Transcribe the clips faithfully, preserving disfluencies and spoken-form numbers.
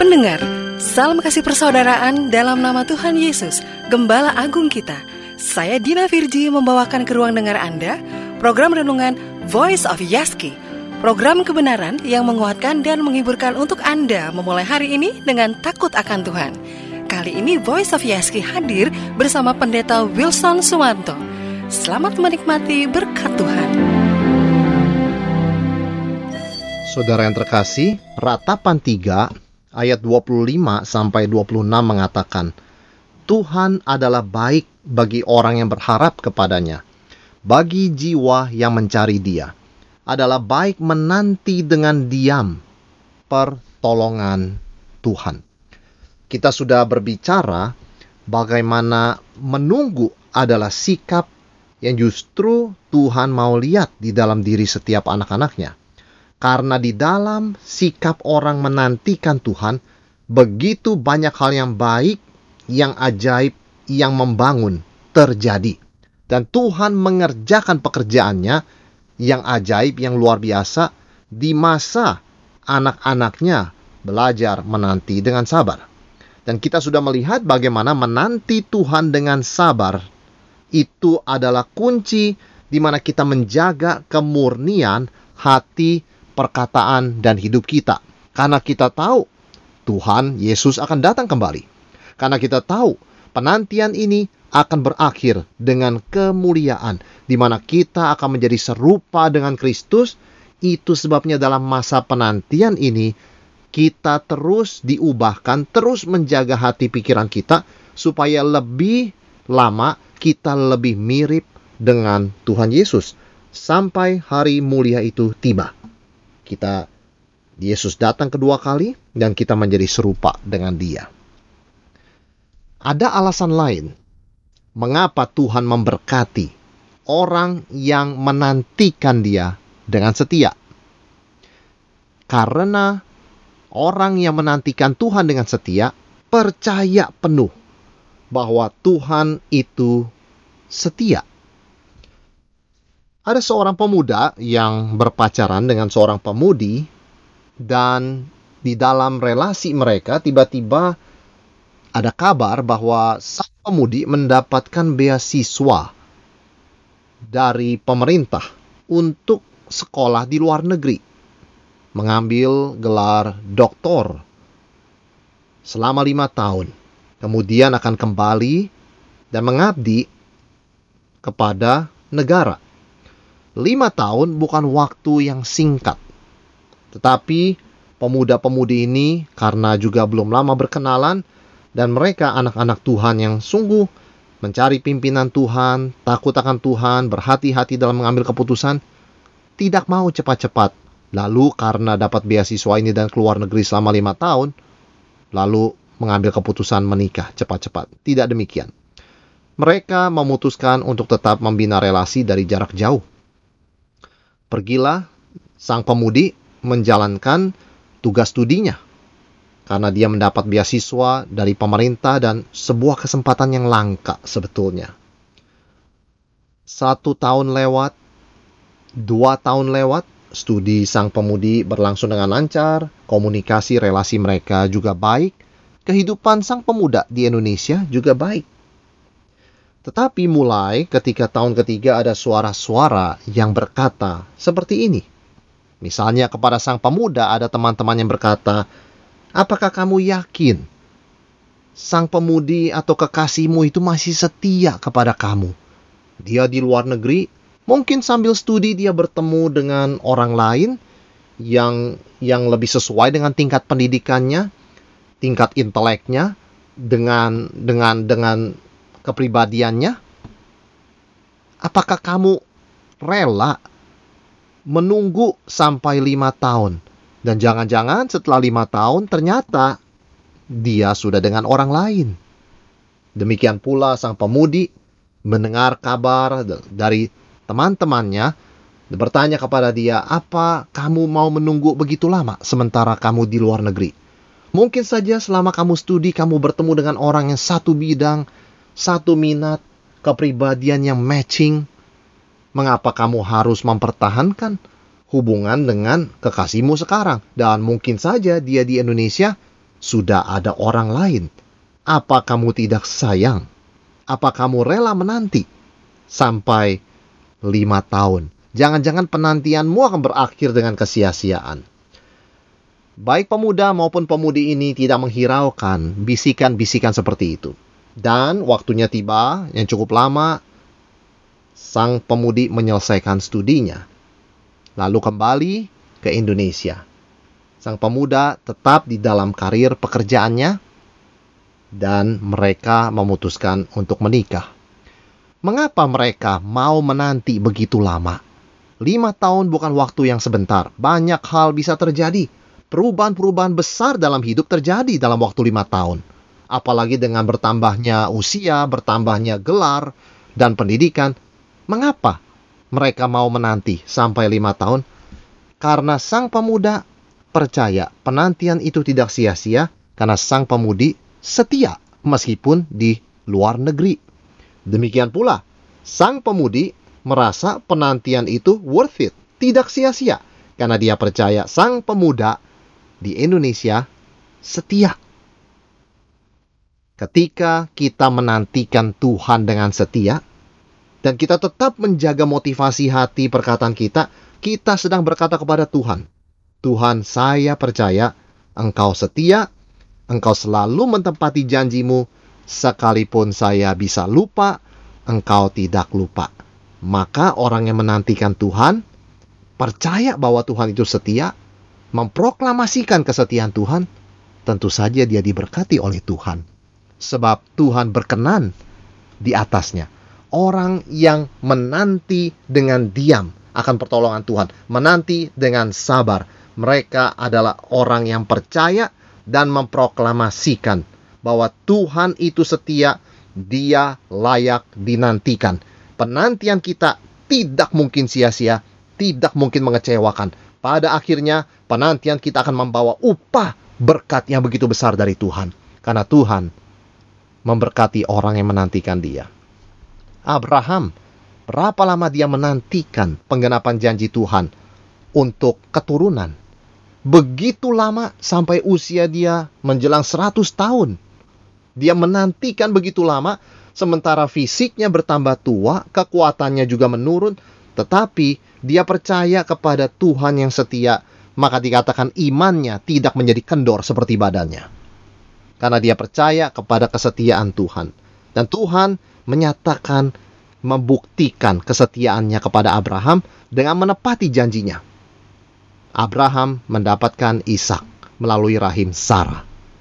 Pendengar, salam kasih persaudaraan dalam nama Tuhan Yesus, Gembala Agung kita. Saya Dina Virji membawakan ke ruang dengar Anda program renungan Voice of Yaski, program kebenaran yang menguatkan dan menghiburkan untuk Anda memulai hari ini dengan takut akan Tuhan. Kali ini Voice of Yaski hadir bersama Pendeta Wilson Suwanto. Selamat menikmati berkat Tuhan. Saudara yang terkasih, Ratapan tiga ayat dua puluh lima sampai dua puluh enam mengatakan, Tuhan adalah baik bagi orang yang berharap kepadanya, bagi jiwa yang mencari Dia. Adalah baik menanti dengan diam pertolongan Tuhan. Kita sudah berbicara bagaimana menunggu adalah sikap yang justru Tuhan mau lihat di dalam diri setiap anak-anaknya. Karena di dalam sikap orang menantikan Tuhan, begitu banyak hal yang baik, yang ajaib, yang membangun terjadi. Dan Tuhan mengerjakan pekerjaannya yang ajaib, yang luar biasa, di masa anak-anaknya belajar menanti dengan sabar. Dan kita sudah melihat bagaimana menanti Tuhan dengan sabar, itu adalah kunci di mana kita menjaga kemurnian hati, perkataan, dan hidup kita. Karena kita tahu Tuhan Yesus akan datang kembali. Karena kita tahu penantian ini akan berakhir dengan kemuliaan, di mana kita akan menjadi serupa dengan Kristus. Itu sebabnya dalam masa penantian ini, kita terus diubahkan, terus menjaga hati pikiran kita, supaya lebih lama kita lebih mirip dengan Tuhan Yesus, sampai hari mulia itu tiba. Kita, Yesus datang kedua kali, dan kita menjadi serupa dengan Dia. Ada alasan lain mengapa Tuhan memberkati orang yang menantikan Dia dengan setia. Karena orang yang menantikan Tuhan dengan setia percaya penuh bahwa Tuhan itu setia. Ada seorang pemuda yang berpacaran dengan seorang pemudi, dan di dalam relasi mereka tiba-tiba ada kabar bahwa sang pemudi mendapatkan beasiswa dari pemerintah untuk sekolah di luar negeri, mengambil gelar doktor selama lima tahun. Kemudian akan kembali dan mengabdi kepada negara. Lima tahun bukan waktu yang singkat. Tetapi pemuda-pemudi ini karena juga belum lama berkenalan, dan mereka anak-anak Tuhan yang sungguh mencari pimpinan Tuhan, takut akan Tuhan, berhati-hati dalam mengambil keputusan, tidak mau cepat-cepat. Lalu karena dapat beasiswa ini dan keluar negeri selama lima tahun, lalu mengambil keputusan menikah cepat-cepat. Tidak demikian. Mereka memutuskan untuk tetap membina relasi dari jarak jauh. Pergilah sang pemudi menjalankan tugas studinya, karena dia mendapat beasiswa dari pemerintah dan sebuah kesempatan yang langka sebetulnya. Satu tahun lewat, dua tahun lewat, studi sang pemudi berlangsung dengan lancar, komunikasi relasi mereka juga baik, kehidupan sang pemuda di Indonesia juga baik. Tetapi mulai ketika tahun ketiga ada suara-suara yang berkata seperti ini. Misalnya kepada sang pemuda ada teman-teman yang berkata, apakah kamu yakin sang pemudi atau kekasihmu itu masih setia kepada kamu? Dia di luar negeri, mungkin sambil studi dia bertemu dengan orang lain yang yang lebih sesuai dengan tingkat pendidikannya, tingkat inteleknya, dengan dengan dengan kepribadiannya. Apakah kamu rela menunggu sampai lima tahun? Dan jangan-jangan setelah lima tahun ternyata dia sudah dengan orang lain. Demikian pula sang pemudi mendengar kabar dari teman-temannya, bertanya kepada dia, apa kamu mau menunggu begitu lama sementara kamu di luar negeri? Mungkin saja selama kamu studi kamu bertemu dengan orang yang satu bidang, satu minat, kepribadian yang matching. Mengapa kamu harus mempertahankan hubungan dengan kekasihmu sekarang? Dan mungkin saja dia di Indonesia sudah ada orang lain. Apa kamu tidak sayang? Apa kamu rela menanti sampai lima tahun? Jangan-jangan penantianmu akan berakhir dengan kesia-siaan. Baik pemuda maupun pemudi ini tidak menghiraukan bisikan-bisikan seperti itu. Dan waktunya tiba yang cukup lama, sang pemudi menyelesaikan studinya. Lalu kembali ke Indonesia. Sang pemuda tetap di dalam karir pekerjaannya dan mereka memutuskan untuk menikah. Mengapa mereka mau menanti begitu lama? Lima tahun bukan waktu yang sebentar. Banyak hal bisa terjadi. Perubahan-perubahan besar dalam hidup terjadi dalam waktu lima tahun. Apalagi dengan bertambahnya usia, bertambahnya gelar, dan pendidikan. Mengapa mereka mau menanti sampai lima tahun? Karena sang pemuda percaya penantian itu tidak sia-sia, karena sang pemudi setia meskipun di luar negeri. Demikian pula, sang pemudi merasa penantian itu worth it, tidak sia-sia, karena dia percaya sang pemuda di Indonesia setia. Ketika kita menantikan Tuhan dengan setia, dan kita tetap menjaga motivasi hati perkataan kita, kita sedang berkata kepada Tuhan, Tuhan, saya percaya Engkau setia, Engkau selalu menepati janjimu, sekalipun saya bisa lupa, Engkau tidak lupa. Maka orang yang menantikan Tuhan, percaya bahwa Tuhan itu setia, memproklamasikan kesetiaan Tuhan, tentu saja dia diberkati oleh Tuhan. Sebab Tuhan berkenan di atasnya. Orang yang menanti dengan diam akan pertolongan Tuhan, menanti dengan sabar, mereka adalah orang yang percaya dan memproklamasikan bahwa Tuhan itu setia, Dia layak dinantikan. Penantian kita tidak mungkin sia-sia, tidak mungkin mengecewakan. Pada akhirnya, penantian kita akan membawa upah berkat yang begitu besar dari Tuhan. Karena Tuhan memberkati orang yang menantikan Dia. Abraham, berapa lama dia menantikan penggenapan janji Tuhan untuk keturunan? Begitu lama sampai usia dia menjelang seratus tahun. Dia menantikan begitu lama, sementara fisiknya bertambah tua, kekuatannya juga menurun, tetapi dia percaya kepada Tuhan yang setia, maka dikatakan imannya tidak menjadi kendor seperti badannya. Karena dia percaya kepada kesetiaan Tuhan. Dan Tuhan menyatakan, membuktikan kesetiaannya kepada Abraham dengan menepati janjinya. Abraham mendapatkan Ishak melalui rahim Sarah.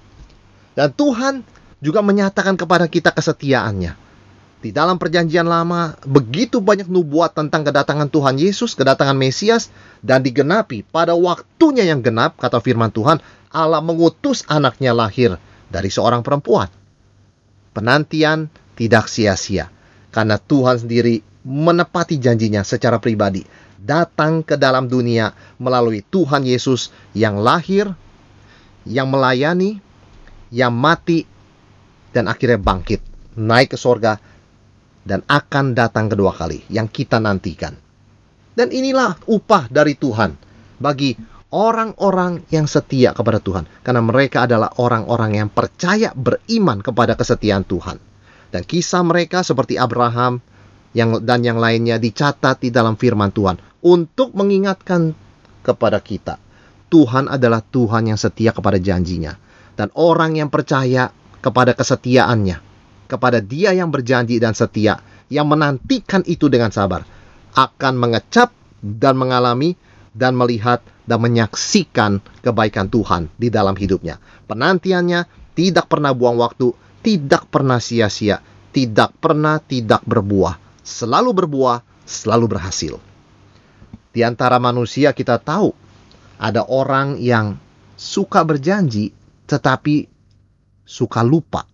Dan Tuhan juga menyatakan kepada kita kesetiaannya. Di dalam perjanjian lama, begitu banyak nubuat tentang kedatangan Tuhan Yesus, kedatangan Mesias, dan digenapi pada waktunya yang genap, kata firman Tuhan, Allah mengutus anaknya lahir dari seorang perempuan. Penantian tidak sia-sia, karena Tuhan sendiri menepati janjinya secara pribadi. Datang ke dalam dunia melalui Tuhan Yesus yang lahir, yang melayani, yang mati, dan akhirnya bangkit, naik ke sorga, dan akan datang kedua kali, yang kita nantikan. Dan inilah upah dari Tuhan bagi orang-orang yang setia kepada Tuhan. Karena mereka adalah orang-orang yang percaya, beriman kepada kesetiaan Tuhan. Dan kisah mereka seperti Abraham yang, dan yang lainnya dicatat di dalam firman Tuhan. Untuk mengingatkan kepada kita, Tuhan adalah Tuhan yang setia kepada janjinya. Dan orang yang percaya kepada kesetiaannya, kepada Dia yang berjanji dan setia, yang menantikan itu dengan sabar, akan mengecap dan mengalami dan melihat dan menyaksikan kebaikan Tuhan di dalam hidupnya. Penantiannya tidak pernah buang waktu, tidak pernah sia-sia, tidak pernah tidak berbuah, selalu berbuah, selalu berhasil. Di antara manusia kita tahu ada orang yang suka berjanji tetapi suka lupa.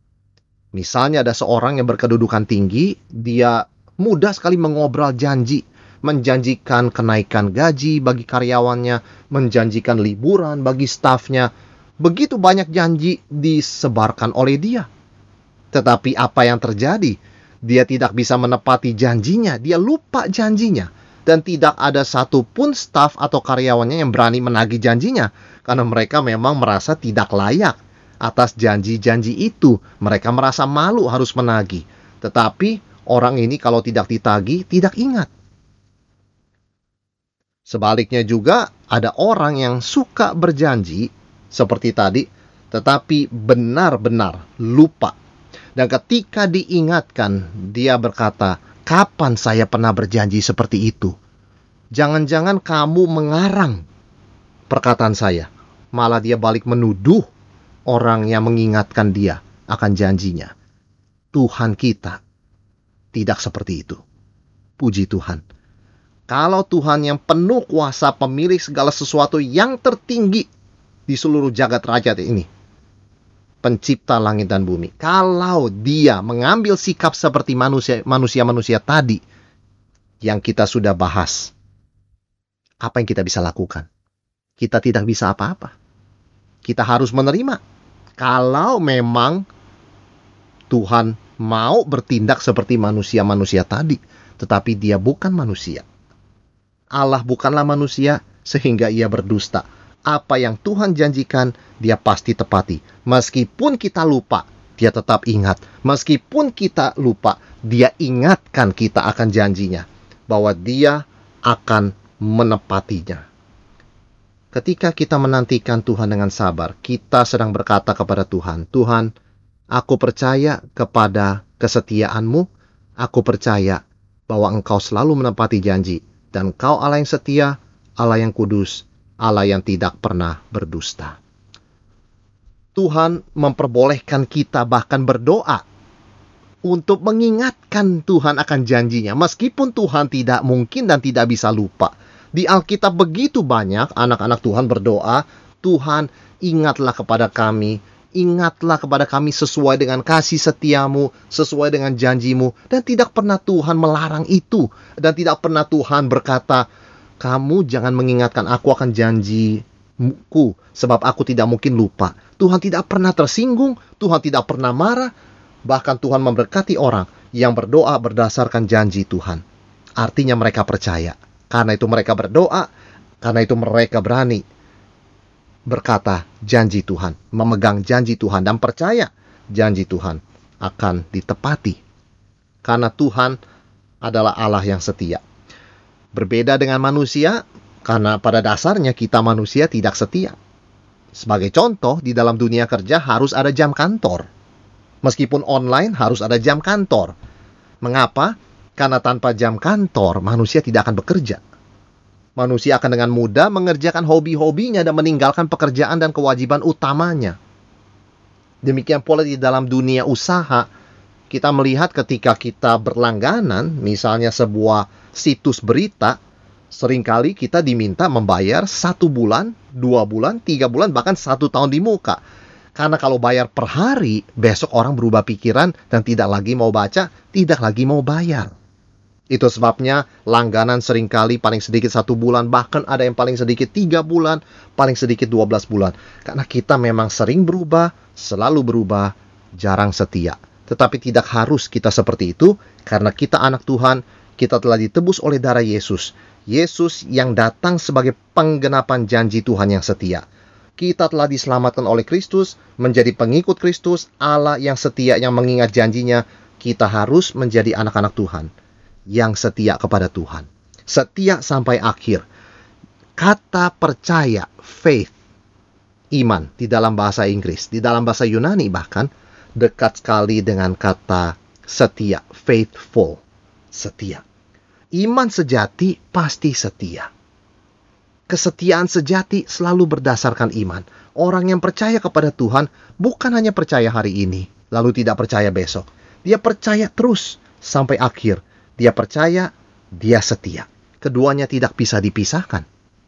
Misalnya ada seorang yang berkedudukan tinggi, dia mudah sekali mengobrol janji, menjanjikan kenaikan gaji bagi karyawannya, menjanjikan liburan bagi stafnya. Begitu banyak janji disebarkan oleh dia. Tetapi apa yang terjadi? Dia tidak bisa menepati janjinya, dia lupa janjinya. Dan tidak ada satupun staf atau karyawannya yang berani menagih janjinya, karena mereka memang merasa tidak layak atas janji-janji itu. Mereka merasa malu harus menagih. Tetapi orang ini kalau tidak ditagih, tidak ingat. Sebaliknya juga ada orang yang suka berjanji seperti tadi, tetapi benar-benar lupa. Dan ketika diingatkan, dia berkata, "Kapan saya pernah berjanji seperti itu? Jangan-jangan kamu mengarang perkataan saya." Malah dia balik menuduh orang yang mengingatkan dia akan janjinya. Tuhan kita tidak seperti itu. Puji Tuhan. Kalau Tuhan yang penuh kuasa, pemilik segala sesuatu yang tertinggi di seluruh jagat rajat ini, pencipta langit dan bumi, kalau dia mengambil sikap seperti manusia, manusia-manusia tadi yang kita sudah bahas, apa yang kita bisa lakukan? Kita tidak bisa apa-apa. Kita harus menerima. Kalau memang Tuhan mau bertindak seperti manusia-manusia tadi, tetapi dia bukan manusia. Allah bukanlah manusia sehingga ia berdusta. Apa yang Tuhan janjikan, dia pasti tepati. Meskipun kita lupa, dia tetap ingat. Meskipun kita lupa, dia ingatkan kita akan janjinya, bahwa dia akan menepatinya. Ketika kita menantikan Tuhan dengan sabar, kita sedang berkata kepada Tuhan, "Tuhan, aku percaya kepada kesetiaan-Mu. Aku percaya bahwa Engkau selalu menepati janji. Dan Engkau Allah yang setia, Allah yang kudus, Allah yang tidak pernah berdusta." Tuhan memperbolehkan kita bahkan berdoa untuk mengingatkan Tuhan akan janjinya. Meskipun Tuhan tidak mungkin dan tidak bisa lupa. Di Alkitab begitu banyak anak-anak Tuhan berdoa, "Tuhan, ingatlah kepada kami. Ingatlah kepada kami sesuai dengan kasih setiamu, sesuai dengan janjimu." Dan tidak pernah Tuhan melarang itu. Dan tidak pernah Tuhan berkata, "Kamu jangan mengingatkan aku akan janjiku, sebab aku tidak mungkin lupa." Tuhan tidak pernah tersinggung, Tuhan tidak pernah marah. Bahkan Tuhan memberkati orang yang berdoa berdasarkan janji Tuhan. Artinya mereka percaya. Karena itu mereka berdoa, karena itu mereka berani berkata janji Tuhan, memegang janji Tuhan, dan percaya janji Tuhan akan ditepati. Karena Tuhan adalah Allah yang setia. Berbeda dengan manusia, karena pada dasarnya kita manusia tidak setia. Sebagai contoh, di dalam dunia kerja harus ada jam kantor. Meskipun online harus ada jam kantor. Mengapa? Karena tanpa jam kantor, manusia tidak akan bekerja. Manusia akan dengan mudah mengerjakan hobi-hobinya dan meninggalkan pekerjaan dan kewajiban utamanya. Demikian pula di dalam dunia usaha, kita melihat ketika kita berlangganan, misalnya sebuah situs berita, seringkali kita diminta membayar satu bulan, dua bulan, tiga bulan, bahkan satu tahun di muka. Karena kalau bayar per hari, besok orang berubah pikiran dan tidak lagi mau baca, tidak lagi mau bayar. Itu sebabnya langganan seringkali paling sedikit satu bulan, bahkan ada yang paling sedikit tiga bulan, paling sedikit dua belas bulan. Karena kita memang sering berubah, selalu berubah, jarang setia. Tetapi tidak harus kita seperti itu, karena kita anak Tuhan, kita telah ditebus oleh darah Yesus. Yesus yang datang sebagai penggenapan janji Tuhan yang setia. Kita telah diselamatkan oleh Kristus, menjadi pengikut Kristus, Allah yang setia yang mengingat janjinya. Kita harus menjadi anak-anak Tuhan yang setia kepada Tuhan. Setia sampai akhir. Kata percaya, faith, iman, di dalam bahasa Inggris, di dalam bahasa Yunani bahkan, dekat sekali dengan kata setia, faithful, setia. Iman sejati pasti setia. Kesetiaan sejati selalu berdasarkan iman. Orang yang percaya kepada Tuhan bukan hanya percaya hari ini, lalu tidak percaya besok. Dia percaya terus sampai akhir. Dia percaya, dia setia. Keduanya tidak bisa dipisahkan.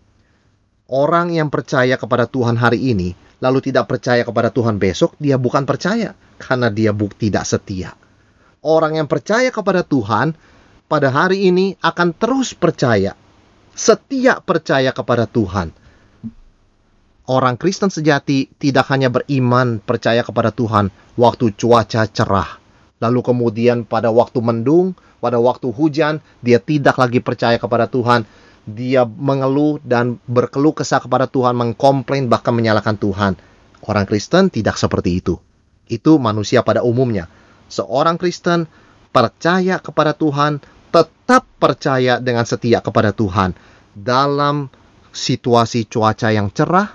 Orang yang percaya kepada Tuhan hari ini, lalu tidak percaya kepada Tuhan besok, dia bukan percaya, karena dia bukti tidak setia. Orang yang percaya kepada Tuhan, pada hari ini akan terus percaya, setia percaya kepada Tuhan. Orang Kristen sejati tidak hanya beriman percaya kepada Tuhan waktu cuaca cerah, lalu kemudian pada waktu mendung, pada waktu hujan, dia tidak lagi percaya kepada Tuhan. Dia mengeluh dan berkeluh kesah kepada Tuhan, mengkomplain, bahkan menyalahkan Tuhan. Orang Kristen tidak seperti itu. Itu manusia pada umumnya. Seorang Kristen percaya kepada Tuhan, tetap percaya dengan setia kepada Tuhan dalam situasi cuaca yang cerah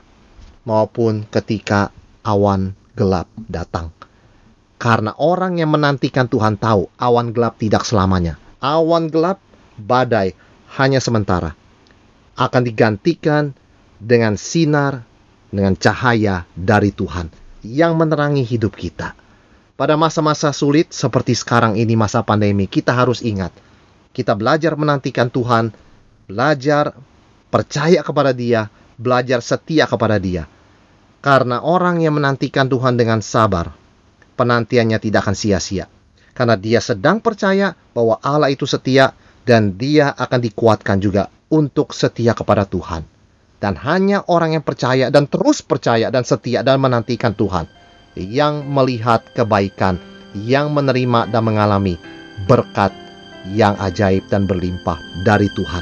maupun ketika awan gelap datang. Karena orang yang menantikan Tuhan tahu awan gelap tidak selamanya. Awan gelap, badai, hanya sementara. Akan digantikan dengan sinar, dengan cahaya dari Tuhan yang menerangi hidup kita. Pada masa-masa sulit seperti sekarang ini, masa pandemi, kita harus ingat. Kita belajar menantikan Tuhan, belajar percaya kepada Dia, belajar setia kepada Dia. Karena orang yang menantikan Tuhan dengan sabar, penantiannya tidak akan sia-sia. Karena dia sedang percaya bahwa Allah itu setia dan dia akan dikuatkan juga untuk setia kepada Tuhan. Dan hanya orang yang percaya dan terus percaya dan setia dan menantikan Tuhan yang melihat kebaikan, yang menerima dan mengalami berkat yang ajaib dan berlimpah dari Tuhan.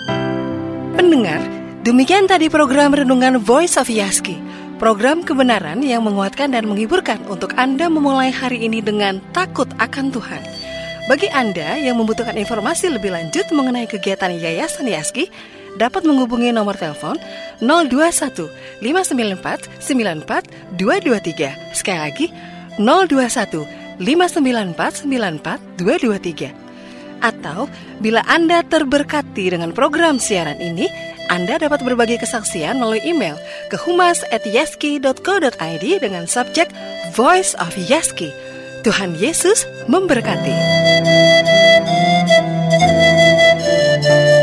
Pendengar, demikian tadi program Renungan Voice of Yaski. Program kebenaran yang menguatkan dan menghiburkan untuk Anda memulai hari ini dengan takut akan Tuhan. Bagi Anda yang membutuhkan informasi lebih lanjut mengenai kegiatan Yayasan Yaski, dapat menghubungi nomor telepon nol dua satu lima sembilan empat sembilan empat dua dua tiga. Sekali lagi, nol dua satu lima sembilan empat sembilan empat dua dua tiga. Atau, bila Anda terberkati dengan program siaran ini, Anda dapat berbagi kesaksian melalui email ke humas at yaski dot co dot i d dengan subjek Voice of Yaski. Tuhan Yesus memberkati.